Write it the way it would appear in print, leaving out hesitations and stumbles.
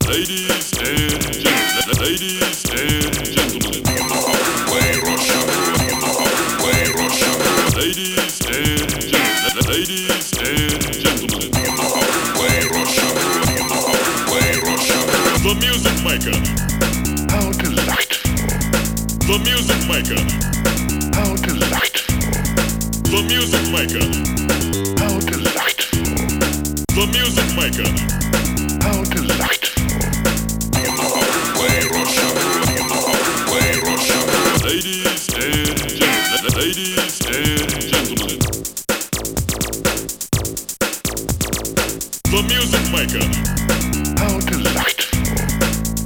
Ladies and gentlemen, ladies and gentlemen, way Russia, way Russia. Ladies and gentlemen, ladies and gentlemen, way Russia, way Russia. The music maker, How delightful. the music maker, How delightful. the music maker, How delightful. the music maker. How delightful.